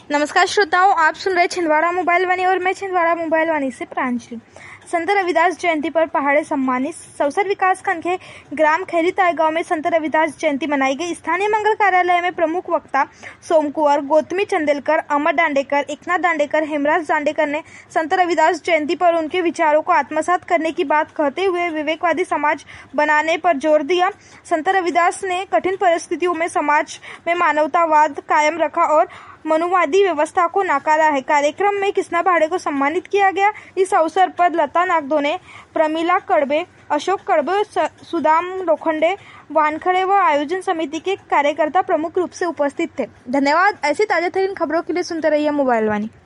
नमस्कार श्रोताओं, आप सुन रहे छिंदवाड़ा मोबाइल वाणी और मैं छिंदवाड़ा मोबाइल वाणी से प्रांजलि। संत रविदास जयंती पर पहाड़े सम्मानित। सौसर विकास खंड के ग्राम खैरी गांव में संत रविदास जयंती मनाई गई। स्थानीय मंगल कार्यालय में प्रमुख वक्ता सोम कुंवर, गौतमी चंदेलकर, अमर दांडेकर, एकनाथ दांडेकर, हेमराज दांडेकर ने संत रविदास जयंती पर उनके विचारों को आत्मसात करने की बात कहते हुए विवेकवादी समाज बनाने पर जोर दिया। संत रविदास ने कठिन परिस्थितियों में समाज में मानवतावाद कायम रखा और मनुवादी व्यवस्था को नकारा है। कार्यक्रम में कृष्णा भाड़े को सम्मानित किया गया। इस अवसर पर लता नागदोने, प्रमिला कड़बे, अशोक कड़बे, सुदाम लोखंडे, वानखड़े व आयोजन समिति के कार्यकर्ता प्रमुख रूप से उपस्थित थे। धन्यवाद। ऐसी ताजा तरीन खबरों के लिए सुनते रहिए मोबाइल वाणी।